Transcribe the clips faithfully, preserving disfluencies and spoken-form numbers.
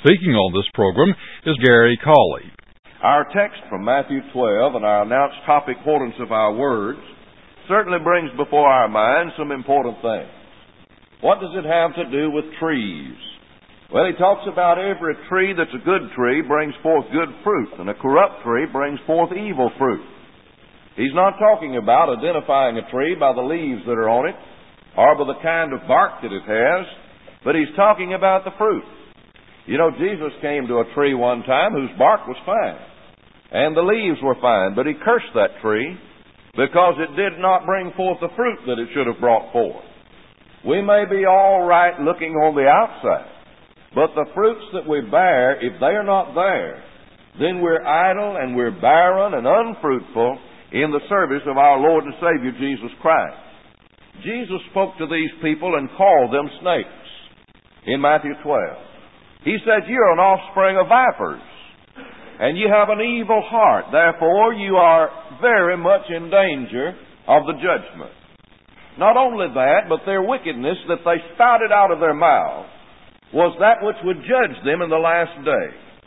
Speaking on this program is Gary Cawley. Our text from Matthew twelve and our announced topic, importance of our words, certainly brings before our minds some important things. What does it have to do with trees? Well, he talks about every tree that's a good tree brings forth good fruit, and a corrupt tree brings forth evil fruit. He's not talking about identifying a tree by the leaves that are on it or by the kind of bark that it has, but he's talking about the fruit. You know, Jesus came to a tree one time whose bark was fine, and the leaves were fine, but he cursed that tree because it did not bring forth the fruit that it should have brought forth. We may be all right looking on the outside, but the fruits that we bear, if they are not there, then we're idle and we're barren and unfruitful in the service of our Lord and Savior Jesus Christ. Jesus spoke to these people and called them snakes in Matthew twelve. He said, "You're an offspring of vipers, and you have an evil heart. Therefore, you are very much in danger of the judgment." Not only that, but their wickedness that they spouted out of their mouths was that which would judge them in the last day.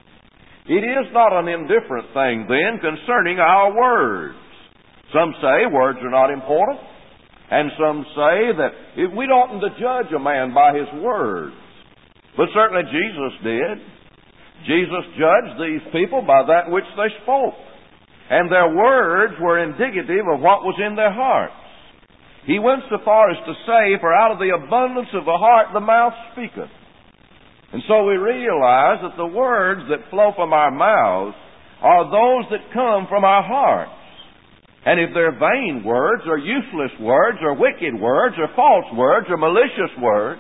It is not an indifferent thing, then, concerning our words. Some say words are not important, and some say that if we oughtn't to judge a man by his words. But certainly Jesus did. Jesus judged these people by that which they spoke, and their words were indicative of what was in their hearts. He went so far as to say, "For out of the abundance of the heart the mouth speaketh." And so we realize that the words that flow from our mouths are those that come from our hearts. And if they're vain words, or useless words, or wicked words, or false words, or malicious words,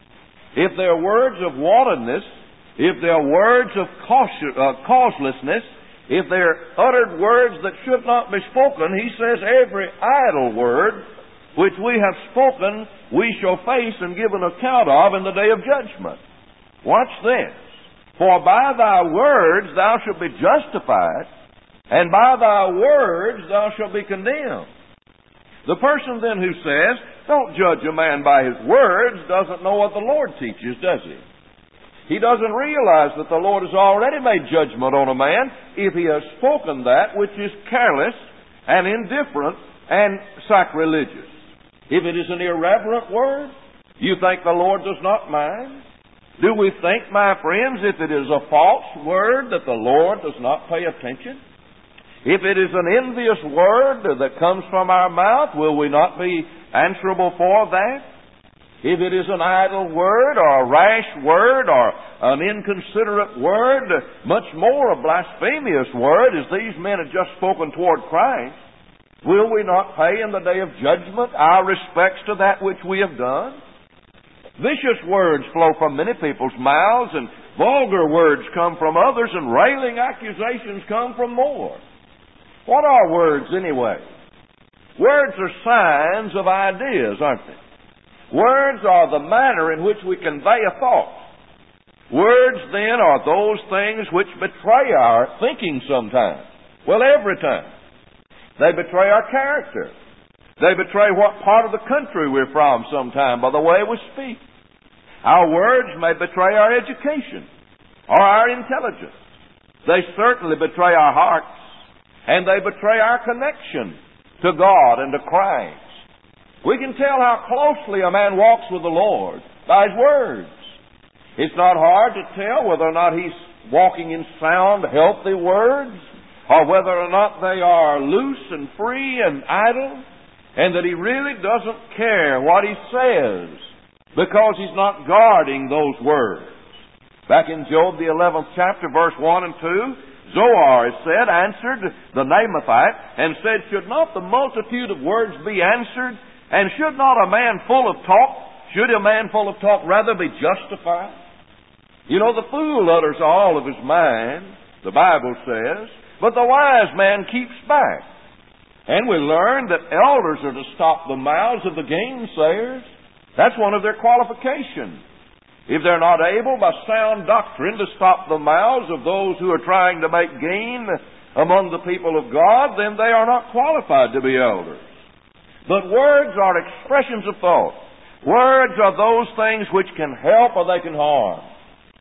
if they're words of wantonness, if they're words of cautious, uh, causelessness, if they're uttered words that should not be spoken, he says every idle word which we have spoken we shall face and give an account of in the day of judgment. Watch this. "For by thy words thou shalt be justified, and by thy words thou shalt be condemned." The person then who says, "Don't judge a man by his words," doesn't know what the Lord teaches, does he? He doesn't realize that the Lord has already made judgment on a man if he has spoken that which is careless and indifferent and sacrilegious. If it is an irreverent word, you think the Lord does not mind? Do we think, my friends, if it is a false word, that the Lord does not pay attention? If it is an envious word that comes from our mouth, will we not be answerable for that? If it is an idle word or a rash word or an inconsiderate word, much more a blasphemous word, as these men have just spoken toward Christ, will we not pay in the day of judgment our respects to that which we have done? Vicious words flow from many people's mouths, and vulgar words come from others, and railing accusations come from more. What are words anyway? Words are signs of ideas, aren't they? Words are the manner in which we convey a thought. Words, then, are those things which betray our thinking sometimes. Well, every time. They betray our character. They betray what part of the country we're from sometime by the way we speak. Our words may betray our education or our intelligence. They certainly betray our hearts, and they betray our connection to God and to Christ. We can tell how closely a man walks with the Lord by his words. It's not hard to tell whether or not he's walking in sound, healthy words, or whether or not they are loose and free and idle, and that he really doesn't care what he says because he's not guarding those words. Back in Job, the eleventh chapter, verse one and two, Zoar, it said, answered the Naamathite, and said, "Should not the multitude of words be answered? And should not a man full of talk, should a man full of talk rather be justified?" You know, the fool utters all of his mind, the Bible says, but the wise man keeps back. And we learn that elders are to stop the mouths of the gainsayers. That's one of their qualifications. If they're not able by sound doctrine to stop the mouths of those who are trying to make gain among the people of God, then they are not qualified to be elders. But words are expressions of thought. Words are those things which can help or they can harm.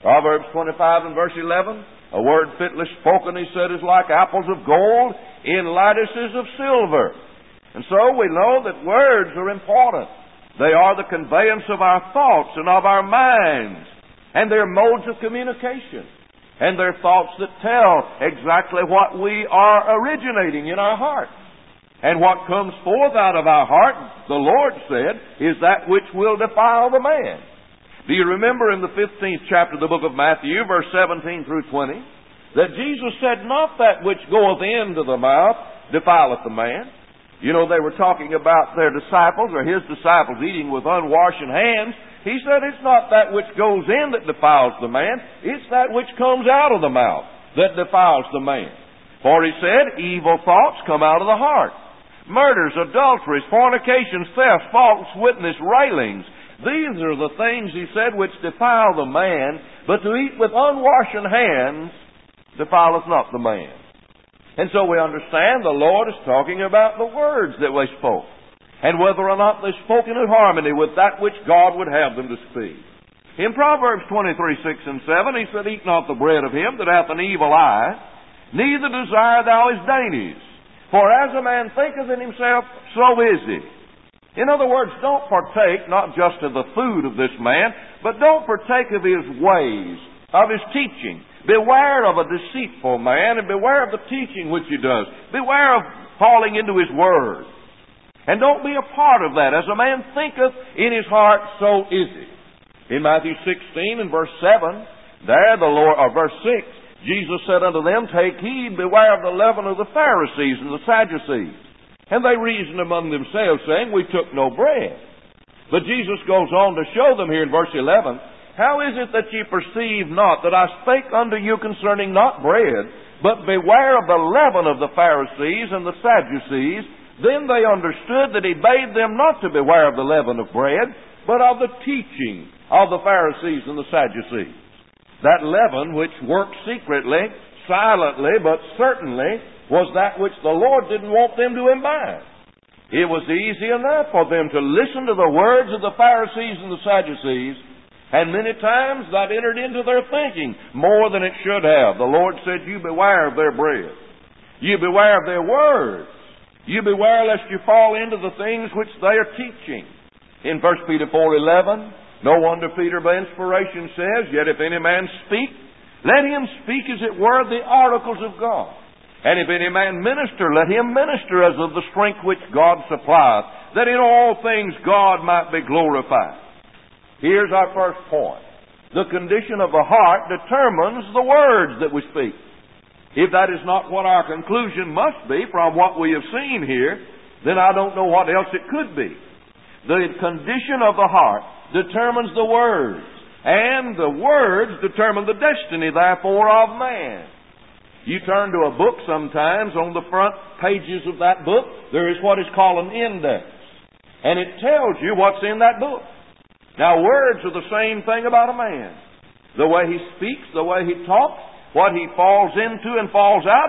Proverbs twenty-five and verse eleven, a word fitly spoken, he said, is like apples of gold in lattices of silver. And so we know that words are important. They are the conveyance of our thoughts and of our minds. And they're modes of communication. And they're thoughts that tell exactly what we are originating in our heart. And what comes forth out of our heart, the Lord said, is that which will defile the man. Do you remember in the fifteenth chapter of the book of Matthew, verse seventeen through twenty, that Jesus said, not that which goeth into the mouth defileth the man. You know, they were talking about their disciples, or his disciples, eating with unwashed hands. He said, it's not that which goes in that defiles the man, it's that which comes out of the mouth that defiles the man. For he said, evil thoughts come out of the heart. Murders, adulteries, fornications, thefts, false witness, railings. These are the things, he said, which defile the man, but to eat with unwashed hands defileth not the man. And so we understand the Lord is talking about the words that we spoke, and whether or not they spoke in harmony with that which God would have them to speak. In Proverbs twenty-three, six and seven, he said, eat not the bread of him that hath an evil eye, neither desire thou his dainties. For as a man thinketh in himself, so is he. In other words, don't partake not just of the food of this man, but don't partake of his ways, of his teaching. Beware of a deceitful man, and beware of the teaching which he does. Beware of falling into his word. And don't be a part of that. As a man thinketh in his heart, so is he. In Matthew sixteen and verse seven, there the Lord, or verse six, Jesus said unto them, take heed, beware of the leaven of the Pharisees and the Sadducees. And they reasoned among themselves, saying, we took no bread. But Jesus goes on to show them here in verse eleven, how is it that ye perceive not that I spake unto you concerning not bread, but beware of the leaven of the Pharisees and the Sadducees? Then they understood that he bade them not to beware of the leaven of bread, but of the teaching of the Pharisees and the Sadducees. That leaven which worked secretly, silently, but certainly, was that which the Lord didn't want them to imbibe. It was easy enough for them to listen to the words of the Pharisees and the Sadducees, and many times that entered into their thinking more than it should have. The Lord said, you beware of their bread. You beware of their words. You beware lest you fall into the things which they are teaching. In First Peter four eleven, no wonder Peter by inspiration says, yet if any man speak, let him speak as it were the oracles of God. And if any man minister, let him minister as of the strength which God supplieth, that in all things God might be glorified. Here's our first point. The condition of the heart determines the words that we speak. If that is not what our conclusion must be from what we have seen here, then I don't know what else it could be. The condition of the heart determines the words, and the words determine the destiny, therefore, of man. You turn to a book sometimes, on the front pages of that book, there is what is called an index. And it tells you what's in that book. Now, words are the same thing about a man. The way he speaks, the way he talks, what he falls into and falls out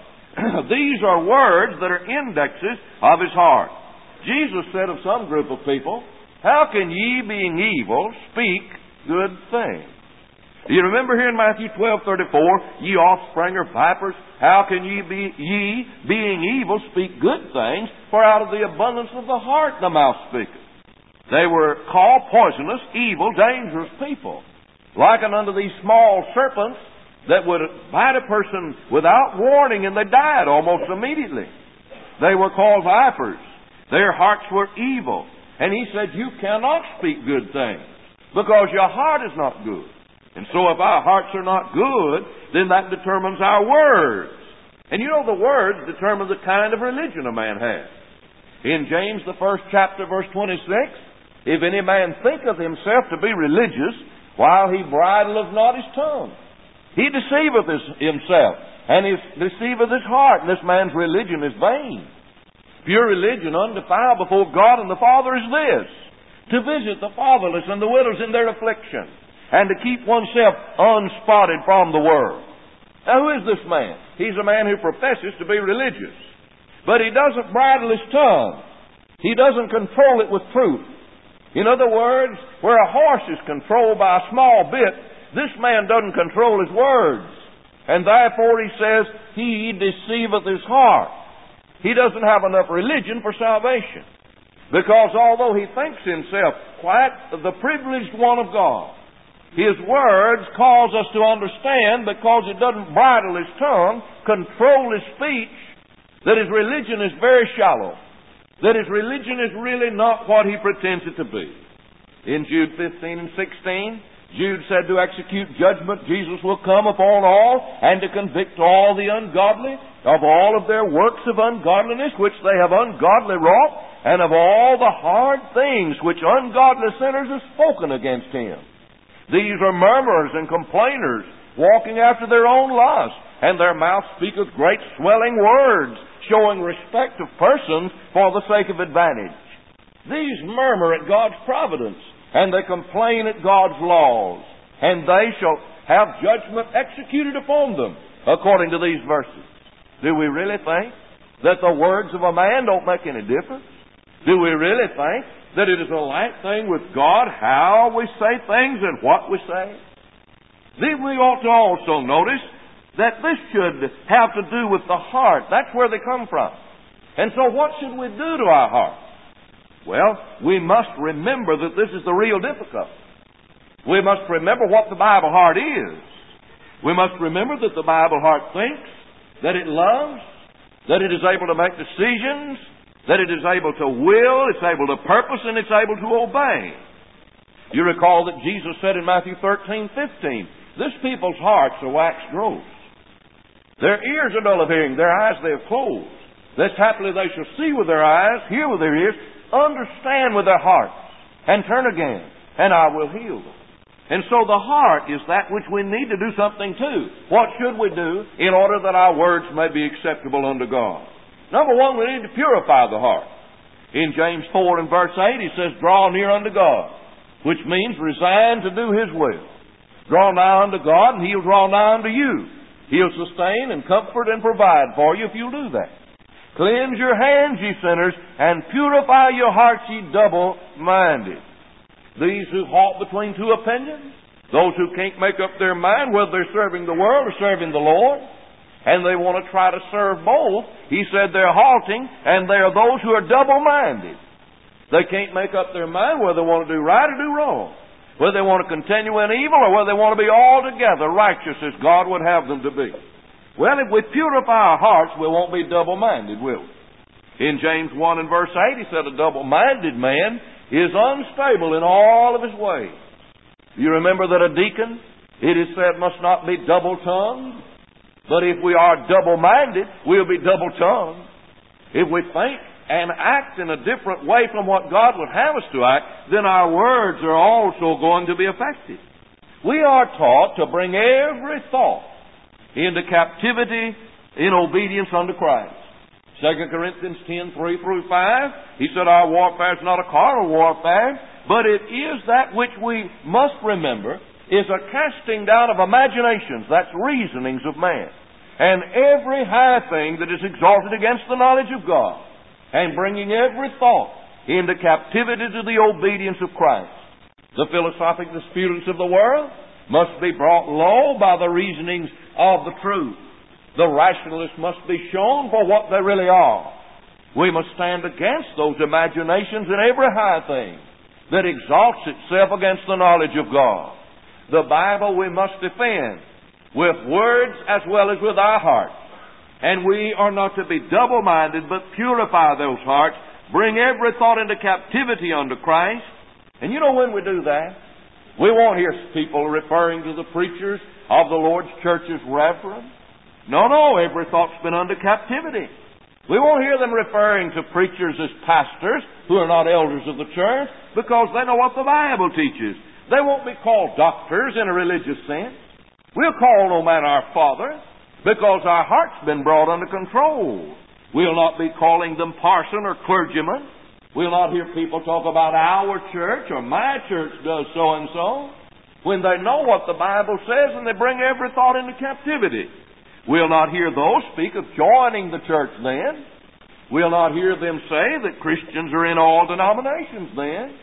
of, these are words that are indexes of his heart. Jesus said of some group of people, how can ye, being evil, speak good things? Do you remember here in Matthew twelve thirty-four, ye offspring of vipers, how can ye, be, ye, being evil, speak good things? For out of the abundance of the heart the mouth speaketh. They were called poisonous, evil, dangerous people. Likened unto these small serpents that would bite a person without warning, and they died almost immediately. They were called vipers. Their hearts were evil. And he said, you cannot speak good things, because your heart is not good. And so if our hearts are not good, then that determines our words. And you know, the words determine the kind of religion a man has. In James, the first chapter, verse twenty-six, if any man thinketh himself to be religious, while he bridleth not his tongue, he deceiveth his, himself, and he deceiveth his heart, and this man's religion is vain. Pure religion, undefiled before God and the Father, is this: to visit the fatherless and the widows in their affliction, and to keep oneself unspotted from the world. Now, who is this man? He's a man who professes to be religious, but he doesn't bridle his tongue. He doesn't control it with truth. In other words, where a horse is controlled by a small bit, this man doesn't control his words. And therefore, he says, he deceiveth his heart. He doesn't have enough religion for salvation. Because although he thinks himself quite the privileged one of God, his words cause us to understand, because it doesn't bridle his tongue, control his speech, that his religion is very shallow. That his religion is really not what he pretends it to be. In Jude fifteen and sixteen, Jude said, to execute judgment, Jesus will come upon all, and to convict all the ungodly of all of their works of ungodliness, which they have ungodly wrought, and of all the hard things which ungodly sinners have spoken against him. These are murmurers and complainers, walking after their own lust, and their mouth speaketh great swelling words, showing respect of persons for the sake of advantage. These murmur at God's providence, and they complain at God's laws, and they shall have judgment executed upon them, according to these verses. Do we really think that the words of a man don't make any difference? Do we really think that it is a light thing with God how we say things and what we say? Then we ought to also notice that this should have to do with the heart. That's where they come from. And so what should we do to our heart? Well, we must remember that this is the real difficulty. We must remember what the Bible heart is. We must remember that the Bible heart thinks, that it loves, that it is able to make decisions, that it is able to will, it's able to purpose, and it's able to obey. You recall that Jesus said in Matthew thirteen fifteen, this people's hearts are waxed gross. Their ears are dull of hearing, their eyes they have closed. Lest haply they shall see with their eyes, hear with their ears, understand with their hearts, and turn again, and I will heal them. And so the heart is that which we need to do something to. What should we do in order that our words may be acceptable unto God? Number one, we need to purify the heart. In James four and verse eight, he says, draw near unto God, which means resign to do His will. Draw nigh unto God, and He'll draw nigh unto you. He'll sustain and comfort and provide for you if you'll do that. Cleanse your hands, ye sinners, and purify your hearts, ye double-minded. These who halt between two opinions, those who can't make up their mind whether they're serving the world or serving the Lord, and they want to try to serve both, he said they're halting, and they are those who are double-minded. They can't make up their mind whether they want to do right or do wrong, whether they want to continue in evil or whether they want to be altogether righteous as God would have them to be. Well, if we purify our hearts, we won't be double-minded, will we? In James one and verse eight, he said, a double-minded man is unstable in all of his ways. You remember that a deacon, it is said, must not be double-tongued. But if we are double-minded, we'll be double-tongued. If we think and act in a different way from what God would have us to act, then our words are also going to be affected. We are taught to bring every thought into captivity in obedience unto Christ. Second Corinthians ten, three through five, he said, our warfare is not a carnal warfare, but it is that which we must remember is a casting down of imaginations, that's reasonings of man, and every high thing that is exalted against the knowledge of God, and bringing every thought into captivity to the obedience of Christ. The philosophic disputants of the world must be brought low by the reasonings of the truth. The rationalists must be shown for what they really are. We must stand against those imaginations and every high thing that exalts itself against the knowledge of God. The Bible we must defend with words as well as with our hearts. And we are not to be double-minded, but purify those hearts, bring every thought into captivity unto Christ. And you know when we do that, we won't hear people referring to the preachers of the Lord's church as reverend. No, no, every thought's been under captivity. We won't hear them referring to preachers as pastors who are not elders of the church because they know what the Bible teaches. They won't be called doctors in a religious sense. We'll call no man our Father because our heart's been brought under control. We'll not be calling them parson or clergyman. We'll not hear people talk about our church or my church does so-and-so when they know what the Bible says and they bring every thought into captivity. We'll not hear those speak of joining the church then. We'll not hear them say that Christians are in all denominations then.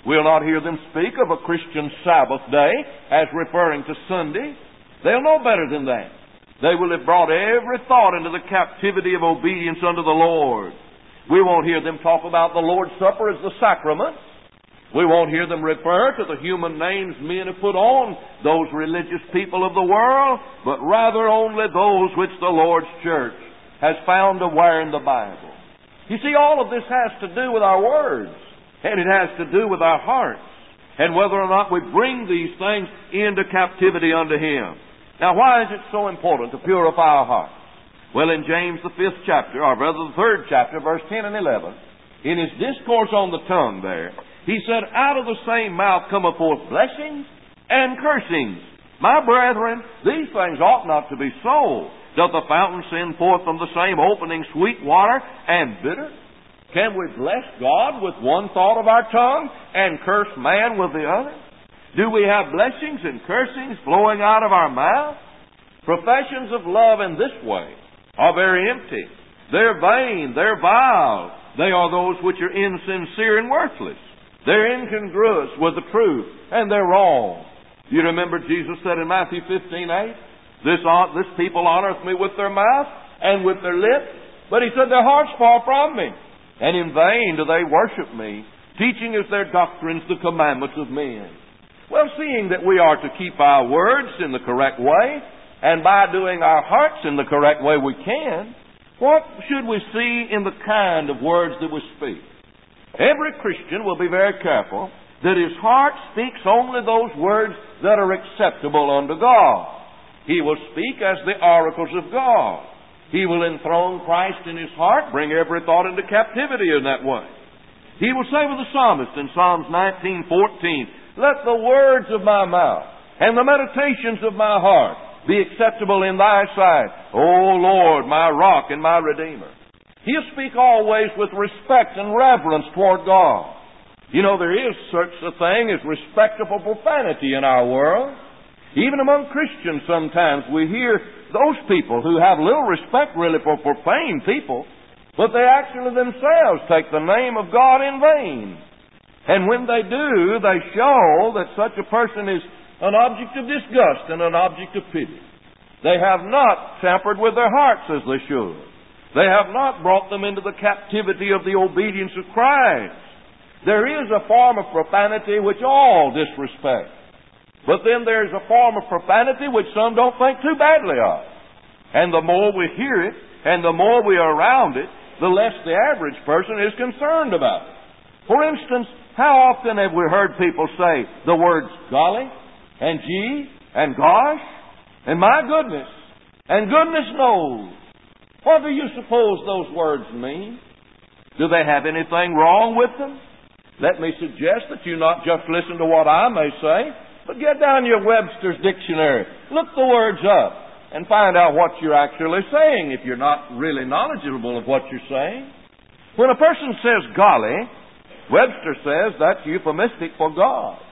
We'll not hear them speak of a Christian Sabbath day as referring to Sunday. They'll know better than that. They will have brought every thought into the captivity of obedience unto the Lord. We won't hear them talk about the Lord's Supper as the sacrament. We won't hear them refer to the human names men have put on those religious people of the world, but rather only those which the Lord's church has found to wear in the Bible. You see, all of this has to do with our words, and it has to do with our hearts, and whether or not we bring these things into captivity unto Him. Now, why is it so important to purify our hearts? Well, in James the fifth chapter, or rather the third chapter, verse ten and eleven, in his discourse on the tongue there, he said, out of the same mouth cometh forth blessings and cursings. My brethren, these things ought not to be so. Doth the fountain send forth from the same opening sweet water and bitter? Can we bless God with one thought of our tongue and curse man with the other? Do we have blessings and cursings flowing out of our mouth? Professions of love in this way are very empty. They're vain, they're vile. They are those which are insincere and worthless. They're incongruous with the truth, and they're wrong. You remember Jesus said in Matthew fifteen eight, This, this people honoreth me with their mouth and with their lips, but he said their hearts far from me, and in vain do they worship me, teaching as their doctrines the commandments of men. Well, seeing that we are to keep our words in the correct way, and by doing our hearts in the correct way we can, what should we see in the kind of words that we speak? Every Christian will be very careful that his heart speaks only those words that are acceptable unto God. He will speak as the oracles of God. He will enthrone Christ in his heart, bring every thought into captivity in that way. He will say with the psalmist in Psalms nineteen fourteen, Let the words of my mouth and the meditations of my heart be acceptable in thy sight, O Lord, my rock and my redeemer. He'll speak always with respect and reverence toward God. You know, there is such a thing as respectable profanity in our world. Even among Christians sometimes we hear those people who have little respect really for profane people, but they actually themselves take the name of God in vain. And when they do, they show that such a person is an object of disgust and an object of pity. They have not tampered with their hearts as they should. They have not brought them into the captivity of the obedience of Christ. There is a form of profanity which all disrespect. But then there's a form of profanity which some don't think too badly of. And the more we hear it, and the more we are around it, the less the average person is concerned about it. For instance, how often have we heard people say the words golly, and gee, and gosh, and my goodness, and goodness knows? What do you suppose those words mean? Do they have anything wrong with them? Let me suggest that you not just listen to what I may say, but get down your Webster's dictionary, look the words up, and find out what you're actually saying if you're not really knowledgeable of what you're saying. When a person says golly, Webster says that's euphemistic for God.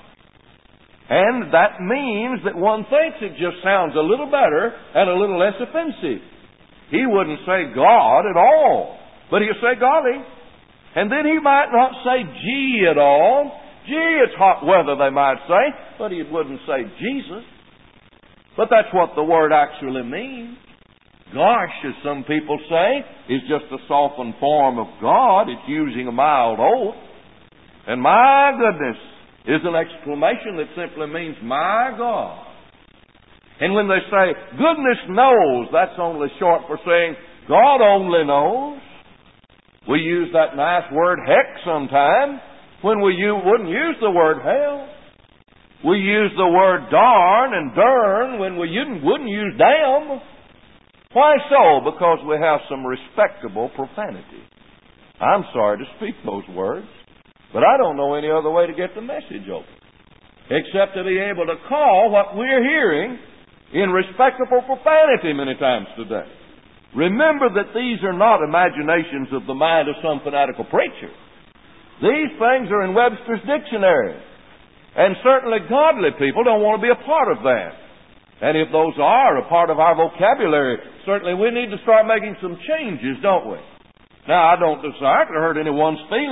And that means that one thinks it just sounds a little better and a little less offensive. He wouldn't say God at all, but he'll say golly. And then he might not say gee at all. Gee, it's hot weather, they might say, but he wouldn't say Jesus. But that's what the word actually means. Gosh, as some people say, is just a softened form of God. It's using a mild oath. And my goodness is an exclamation that simply means my God. And when they say, goodness knows, that's only short for saying, God only knows. We use that nice word heck sometimes when we wouldn't use the word hell. We use the word darn and dern when we wouldn't use damn. Why so? Because we have some respectable profanity. I'm sorry to speak those words, but I don't know any other way to get the message over, except to be able to call what we're hearing in respectable profanity many times today. Remember that these are not imaginations of the mind of some fanatical preacher. These things are in Webster's dictionary. And certainly godly people don't want to be a part of that. And if those are a part of our vocabulary, certainly we need to start making some changes, don't we? Now, I don't desire to hurt anyone's feelings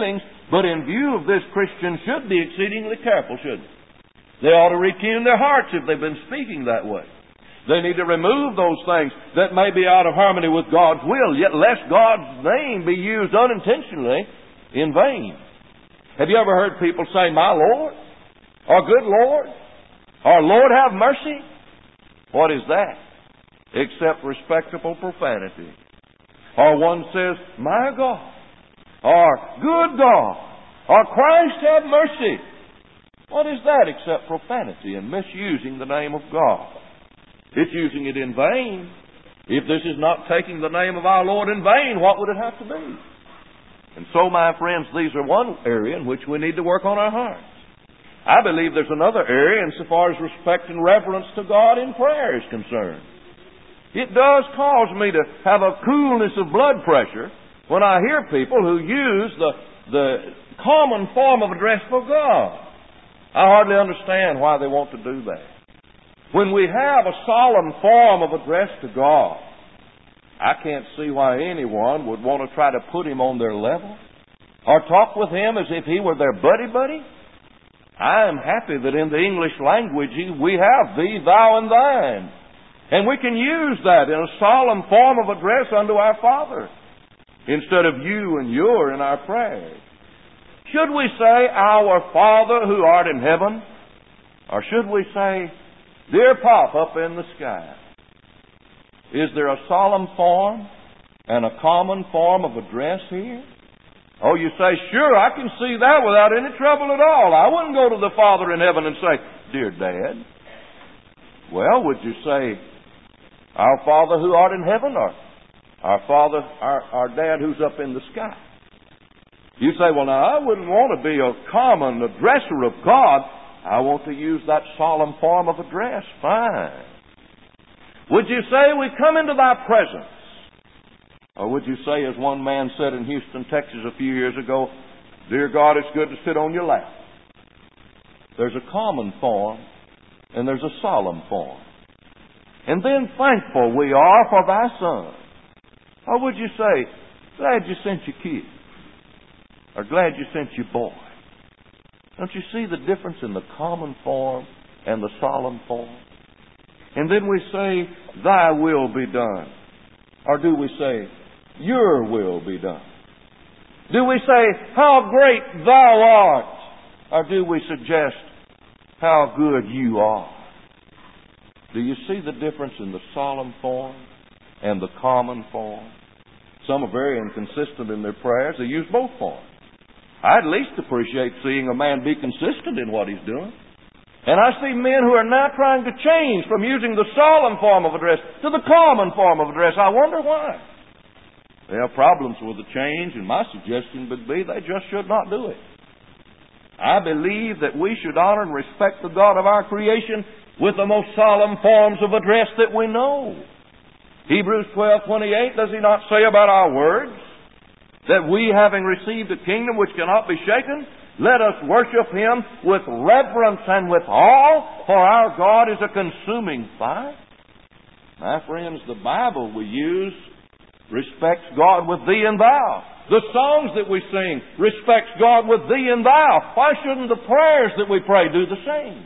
But in view of this, Christians should be exceedingly careful, shouldn't they? They ought to retune their hearts if they've been speaking that way. They need to remove those things that may be out of harmony with God's will, yet lest God's name be used unintentionally in vain. Have you ever heard people say, "My Lord," or "Good Lord," or "Lord have mercy"? What is that? Except respectable profanity. Or one says, "My God," or "Good God," or "Christ have mercy." What is that except profanity and misusing the name of God? It's using it in vain. If this is not taking the name of our Lord in vain, what would it have to be? And so, my friends, these are one area in which we need to work on our hearts. I believe there's another area insofar as respect and reverence to God in prayer is concerned. It does cause me to have a coolness of blood pressure when I hear people who use the, the common form of address for God. I hardly understand why they want to do that. When we have a solemn form of address to God, I can't see why anyone would want to try to put Him on their level or talk with Him as if He were their buddy-buddy. I am happy that in the English language we have thee, thou, and thine. And we can use that in a solemn form of address unto our Father instead of you and your in our prayers. Should we say, "Our Father who art in heaven," or should we say, "Dear Pop up in the sky"? Is there a solemn form and a common form of address here? Oh, you say, "Sure, I can see that without any trouble at all. I wouldn't go to the Father in heaven and say, 'Dear Dad.'" Well, would you say, "Our Father who art in heaven," or "Our Father, our, our Dad who's up in the sky"? You say, "Well, now, I wouldn't want to be a common addresser of God. I want to use that solemn form of address." Fine. Would you say, "We come into thy presence"? Or would you say, as one man said in Houston, Texas a few years ago, "Dear God, it's good to sit on your lap"? There's a common form and there's a solemn form. And then thankful we are for thy Son. Or would you say, "Glad you sent your kid," or "Glad you sent your boy"? Don't you see the difference in the common form and the solemn form? And then we say, "Thy will be done." Or do we say, "Your will be done"? Do we say, "How great thou art"? Or do we suggest, "How good you are"? Do you see the difference in the solemn form and the common form? Some are very inconsistent in their prayers. They use both forms. I at least appreciate seeing a man be consistent in what he's doing. And I see men who are now trying to change from using the solemn form of address to the common form of address. I wonder why. They have problems with the change, and my suggestion would be they just should not do it. I believe that we should honor and respect the God of our creation with the most solemn forms of address that we know. Hebrews twelve twenty-eight, does he not say about our words that we, having received a kingdom which cannot be shaken, let us worship Him with reverence and with awe, for our God is a consuming fire? My friends, the Bible we use respects God with thee and thou. The songs that we sing respects God with thee and thou. Why shouldn't the prayers that we pray do the same?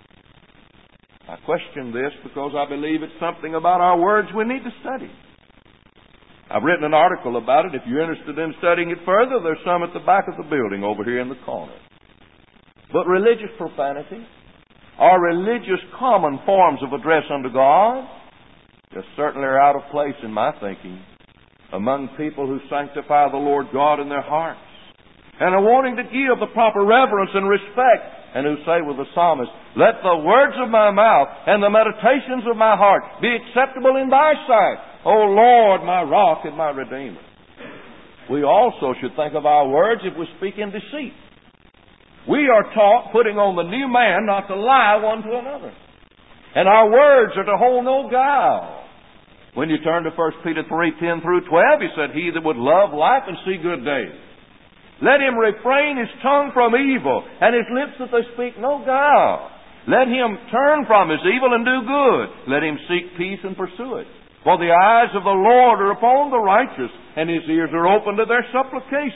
I question this because I believe it's something about our words we need to study. I've written an article about it. If you're interested in studying it further, there's some at the back of the building over here in the corner. But religious profanity, or religious common forms of address unto God, just certainly are out of place in my thinking among people who sanctify the Lord God in their hearts and are wanting to give the proper reverence and respect, and who say with the psalmist, "Let the words of my mouth and the meditations of my heart be acceptable in thy sight, O Lord, my rock and my redeemer." We also should think of our words if we speak in deceit. We are taught, putting on the new man, not to lie one to another. And our words are to hold no guile. When you turn to First Peter three ten through twelve, he said, "He that would love life and see good days, let him refrain his tongue from evil, and his lips that they speak no guile. Let him turn from his evil and do good. Let him seek peace and pursue it. For the eyes of the Lord are upon the righteous, and His ears are open to their supplications.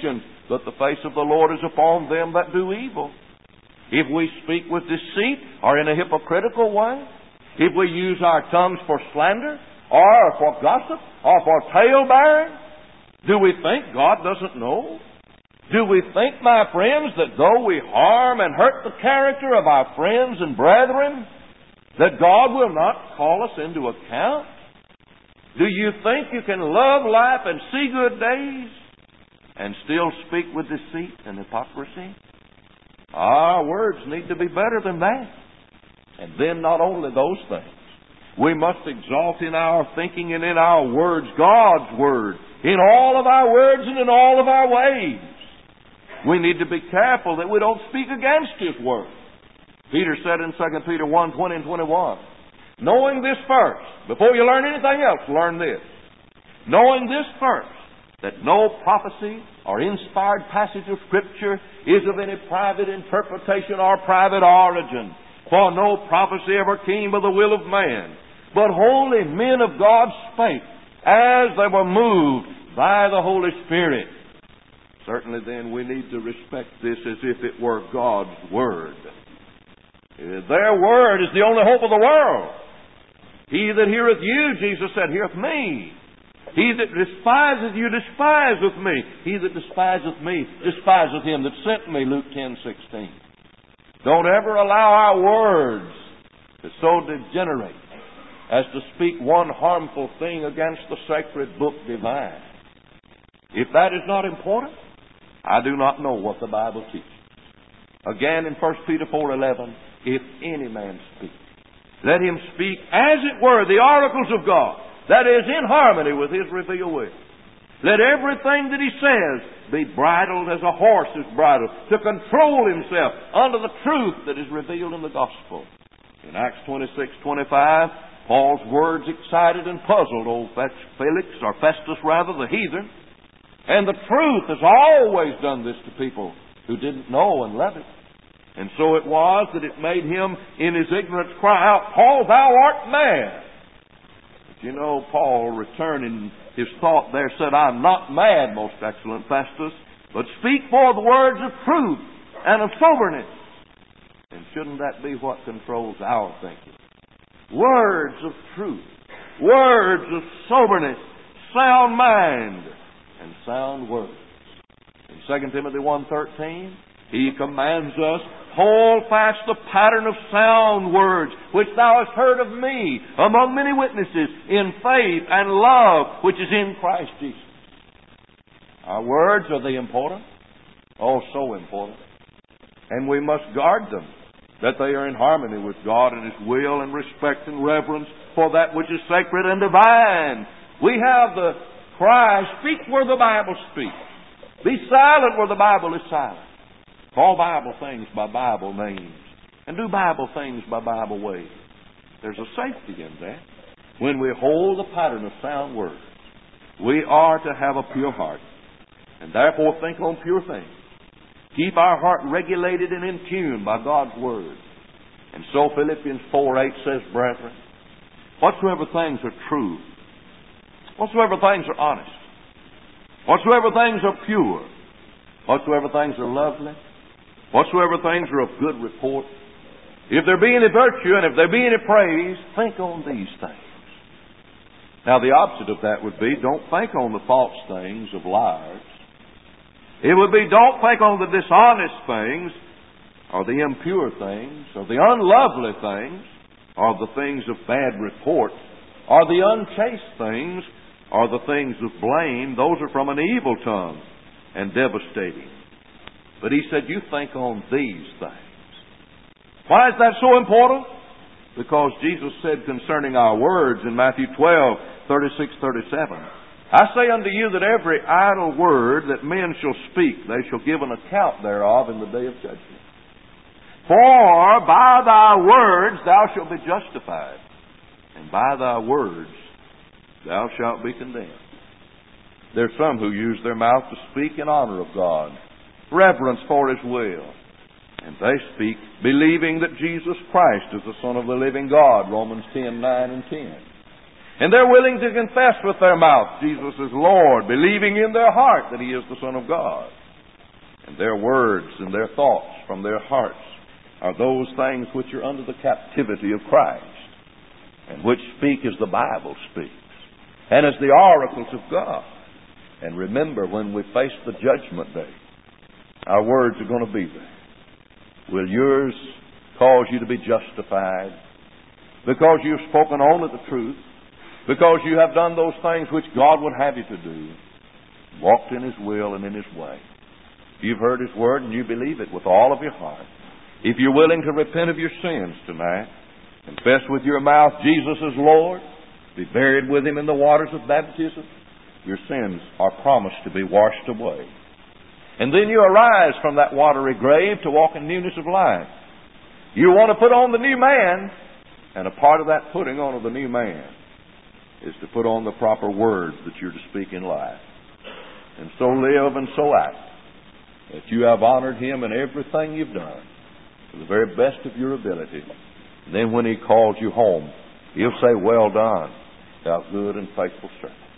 but the face of the Lord is upon them that do evil. If we speak with deceit or in a hypocritical way, if we use our tongues for slander or for gossip or for tale-bearing, do we think God doesn't know? Do we think, my friends, that though we harm and hurt the character of our friends and brethren, that God will not call us into account? Do you think you can love life and see good days and still speak with deceit and hypocrisy? Our words need to be better than that. And then not only those things, we must exalt in our thinking and in our words God's Word, in all of our words and in all of our ways. We need to be careful that we don't speak against His Word. Peter said in Second Peter one, twenty and twenty-one, knowing this first, before you learn anything else, learn this. Knowing this first, that no prophecy or inspired passage of Scripture is of any private interpretation or private origin. For no prophecy ever came by the will of man, but holy men of God spake, as they were moved by the Holy Spirit. Certainly then we need to respect this as if it were God's Word. Their Word is the only hope of the world. He that heareth you, Jesus said, heareth me. He that despiseth you despiseth me. He that despiseth me despiseth him that sent me, Luke ten sixteen. Don't ever allow our words to so degenerate as to speak one harmful thing against the sacred book divine. If that is not important, I do not know what the Bible teaches. Again in First Peter four eleven, if any man speak, let him speak as it were the oracles of God, that is, in harmony with His revealed will. Let everything that he says be bridled as a horse is bridled, to control himself under the truth that is revealed in the gospel. In Acts twenty-six twenty-five, Paul's words excited and puzzled old Felix, or Festus rather, the heathen. And the truth has always done this to people who didn't know and love it. And so it was that it made him in his ignorance cry out, Paul, thou art mad. But you know, Paul, returning his thought there, said, I'm not mad, most excellent Festus, but speak forth words of truth and of soberness. And shouldn't that be what controls our thinking? Words of truth, words of soberness, sound mind, and sound words. In Second Timothy one thirteen, he commands us, hold fast the pattern of sound words, which thou hast heard of me among many witnesses, in faith and love, which is in Christ Jesus. Our words, are they important? Oh, so important. And we must guard them, that they are in harmony with God and His will, and respect and reverence for that which is sacred and divine. We have the cry, speak where the Bible speaks. Be silent where the Bible is silent. Call Bible things by Bible names, and do Bible things by Bible ways. There's a safety in that. When we hold the pattern of sound words, we are to have a pure heart, and therefore think on pure things. Keep our heart regulated and in tune by God's Word. And so Philippians four eight says, brethren, whatsoever things are true, whatsoever things are honest, whatsoever things are pure, whatsoever things are lovely, whatsoever things are of good report, if there be any virtue and if there be any praise, think on these things. Now the opposite of that would be, don't think on the false things of liars. It would be, don't think on the dishonest things, or the impure things, or the unlovely things, or the things of bad report, or the unchaste things, or the things of blame. Those are from an evil tongue and devastating. But he said, you think on these things. Why is that so important? Because Jesus said concerning our words in Matthew twelve thirty-six thirty-seven, I say unto you that every idle word that men shall speak, they shall give an account thereof in the day of judgment. For by thy words thou shalt be justified, and by thy words thou shalt be condemned. There are some who use their mouth to speak in honor of God, reverence for His will. And they speak believing that Jesus Christ is the Son of the living God, Romans ten nine and ten. And they're willing to confess with their mouth Jesus is Lord, believing in their heart that He is the Son of God. And their words and their thoughts from their hearts are those things which are under the captivity of Christ, and which speak as the Bible speaks, and as the oracles of God. And remember, when we face the judgment day, our words are going to be there. Will yours cause you to be justified because you've spoken only the truth, because you have done those things which God would have you to do, walked in His will and in His way? You've heard His word and you believe it with all of your heart. If you're willing to repent of your sins tonight, confess with your mouth Jesus is Lord, be buried with Him in the waters of baptism, your sins are promised to be washed away. And then you arise from that watery grave to walk in newness of life. You want to put on the new man, and a part of that putting on of the new man is to put on the proper words that you're to speak in life. And so live and so act that you have honored Him in everything you've done to the very best of your ability. And then when He calls you home, He'll say, well done, thou good and faithful servant.